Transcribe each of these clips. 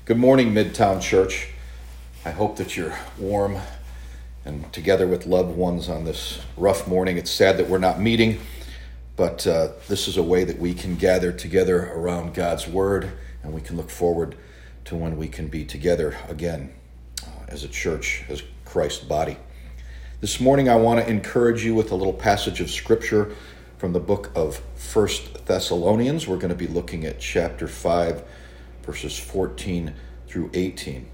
Good morning, Midtown Church. I hope that you're warm and together with loved ones on this rough morning. It's sad that we're not meeting, but this is a way that we can gather together around God's Word, and we can look forward to when we can be together again as a church, as Christ's body. This morning I want to encourage you with a little passage of Scripture from the book of 1 Thessalonians. We're going to be looking at chapter 5, verses 14 through 18.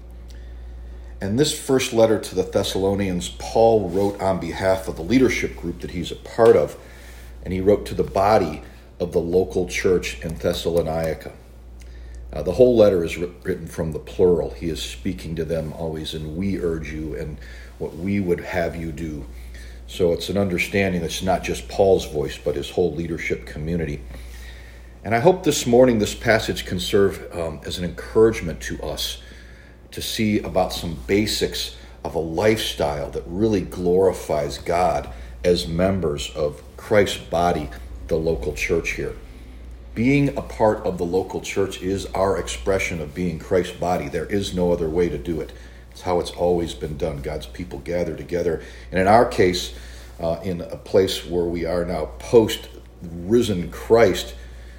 And this first letter to the Thessalonians, Paul wrote on behalf of the leadership group that he's a part of, and he wrote to the body of the local church in Thessalonica. The whole letter is written from the plural. He is speaking to them always in we urge you and what we would have you do. So it's an understanding that's not just Paul's voice, but his whole leadership community. And I hope this morning this passage can serve as an encouragement to us to see about some basics of a lifestyle that really glorifies God as members of Christ's body, the local church here. Being a part of the local church is our expression of being Christ's body. There is no other way to do it. It's how it's always been done. God's people gather together. And in our case, in a place where we are now post-risen Christ,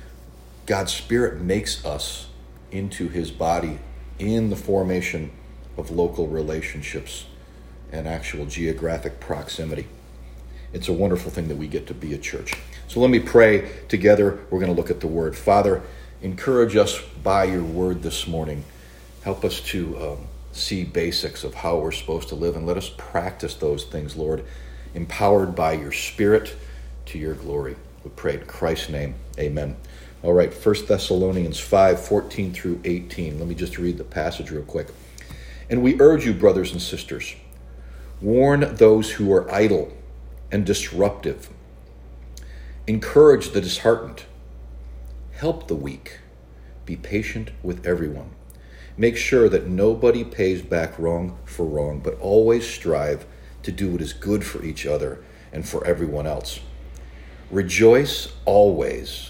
God's Spirit makes us into his body in the formation of local relationships and actual geographic proximity. It's a wonderful thing that we get to be a church. So let me pray together. We're going to look at the Word. Father, encourage us by your Word this morning. Help us to see basics of how we're supposed to live, and let us practice those things, Lord, empowered by your Spirit to your glory. We pray in Christ's name. Amen. All right, 1 Thessalonians 5, 14 through 18. Let me just read the passage real quick. And we urge you, brothers and sisters, warn those who are idle and disruptive. Encourage the disheartened. Help the weak. Be patient with everyone. Make sure that nobody pays back wrong for wrong, but always strive to do what is good for each other and for everyone else. Rejoice always.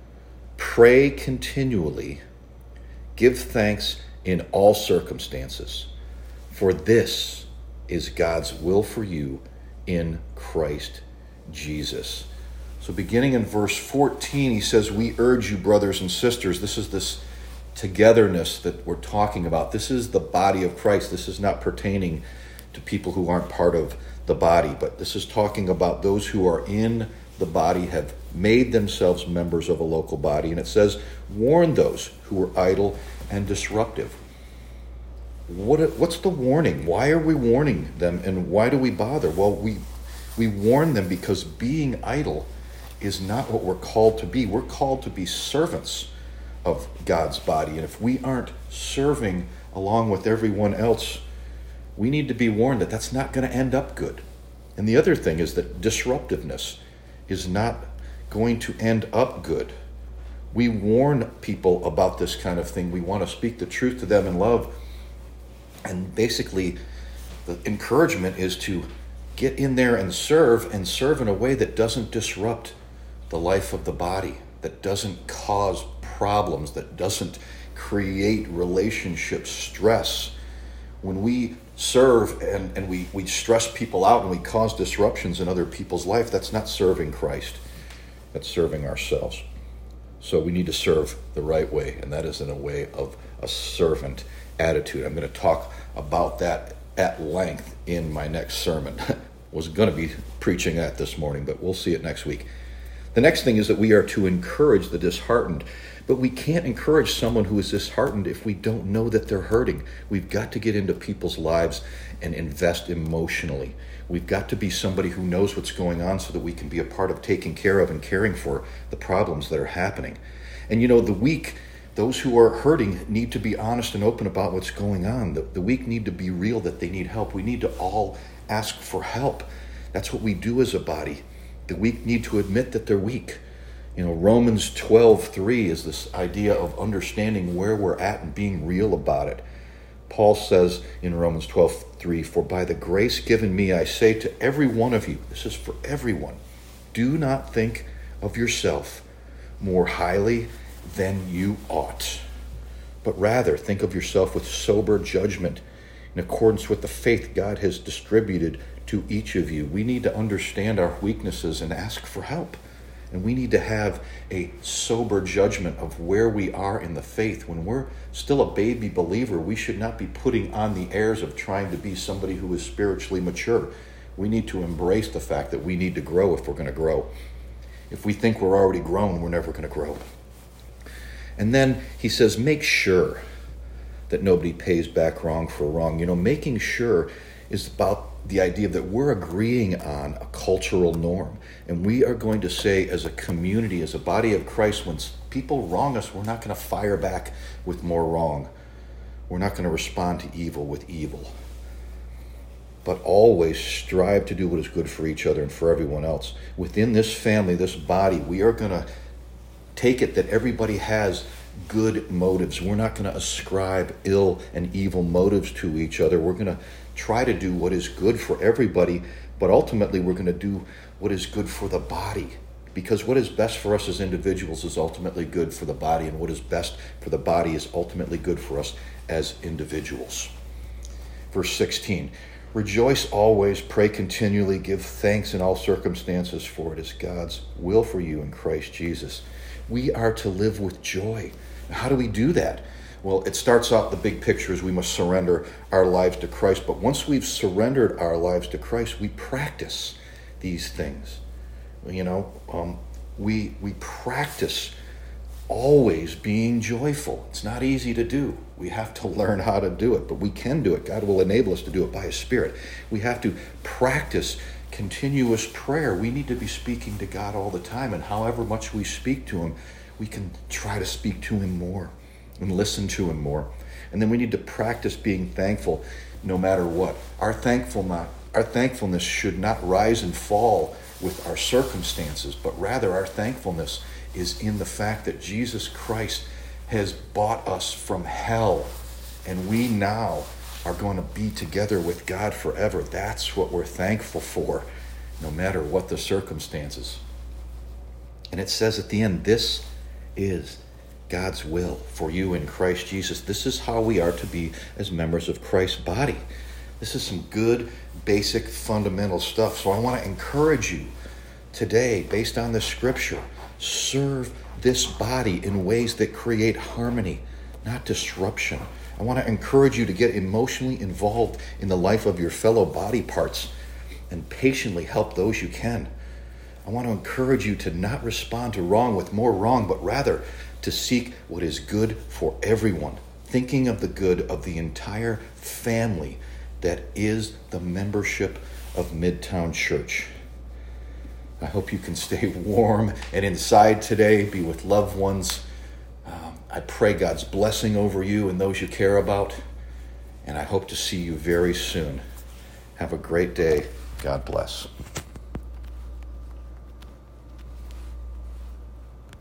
Pray continually. Give thanks in all circumstances, for this is God's will for you in Christ Jesus. So beginning in verse 14, he says, we urge you, brothers and sisters. This is this togetherness that we're talking about. This is the body of Christ. This is not pertaining to people who aren't part of the body, but this is talking about those who are in the body, have made themselves members of a local body. And it says, warn those who are idle and disruptive. What's the warning? Why are we warning them, and why do we bother? Well, we warn them because being idle is not what we're called to be. We're called to be servants of God's body. And if we aren't serving along with everyone else, we need to be warned that that's not going to end up good. And the other thing is that disruptiveness is not going to end up good. We warn people about this kind of thing. We want to speak the truth to them in love. And basically, the encouragement is to get in there and serve in a way that doesn't disrupt the life of the body, that doesn't cause problems, that doesn't create relationship stress. When we serve and we stress people out and we cause disruptions in other people's life, that's not serving Christ. That's serving ourselves. So we need to serve the right way, and that is in a way of a servant attitude. I'm going to talk about that at length in my next sermon. Was going to be preaching that this morning, but we'll see it next week. The next thing is that we are to encourage the disheartened. But we can't encourage someone who is disheartened if we don't know that they're hurting. We've got to get into people's lives and invest emotionally. We've got to be somebody who knows what's going on so that we can be a part of taking care of and caring for the problems that are happening. And the weak, those who are hurting, need to be honest and open about what's going on. The weak need to be real that they need help. We need to all ask for help. That's what we do as a body. The weak need to admit that they're weak. Romans 12:3 is this idea of understanding where we're at and being real about it. Paul says in Romans 12:3, for by the grace given me, I say to every one of you, this is for everyone, do not think of yourself more highly than you ought. but rather think of yourself with sober judgment in accordance with the faith God has distributed to each of you. We need to understand our weaknesses and ask for help. And we need to have a sober judgment of where we are in the faith. When we're still a baby believer, we should not be putting on the airs of trying to be somebody who is spiritually mature. We need to embrace the fact that we need to grow if we're going to grow. If we think we're already grown, we're never going to grow. And then he says, make sure that nobody pays back wrong for wrong. Making sure is about the idea that we're agreeing on a cultural norm. And we are going to say as a community, as a body of Christ, when people wrong us, we're not going to fire back with more wrong. We're not going to respond to evil with evil. But always strive to do what is good for each other and for everyone else. Within this family, this body, we are going to take it that everybody has good motives. We're not going to ascribe ill and evil motives to each other. We're going to try to do what is good for everybody, but ultimately we're going to do what is good for the body. Because what is best for us as individuals is ultimately good for the body, and what is best for the body is ultimately good for us as individuals. Verse 16, rejoice always, pray continually, give thanks in all circumstances, for it is God's will for you in Christ Jesus. We are to live with joy. How do we do that? Well, it starts out, the big picture is we must surrender our lives to Christ. But once we've surrendered our lives to Christ, we practice these things. We practice always being joyful. It's not easy to do. We have to learn how to do it, but we can do it. God will enable us to do it by His Spirit. We have to practice continuous prayer. We need to be speaking to God all the time, and however much we speak to Him, we can try to speak to Him more and listen to Him more. And then we need to practice being thankful no matter what. Our thankfulness should not rise and fall with our circumstances, but rather our thankfulness is in the fact that Jesus Christ has bought us from hell, and we now are going to be together with God forever. That's what we're thankful for, no matter what the circumstances. And it says at the end, this is God's will for you in Christ Jesus. This is how we are to be as members of Christ's body. This is some good, basic, fundamental stuff. So I want to encourage you today, based on the scripture, serve this body in ways that create harmony, not disruption. I want to encourage you to get emotionally involved in the life of your fellow body parts and patiently help those you can. I want to encourage you to not respond to wrong with more wrong, but rather to seek what is good for everyone, thinking of the good of the entire family that is the membership of Midtown Church. I hope you can stay warm and inside today, be with loved ones. I pray God's blessing over you and those you care about, and I hope to see you very soon. Have a great day. God bless.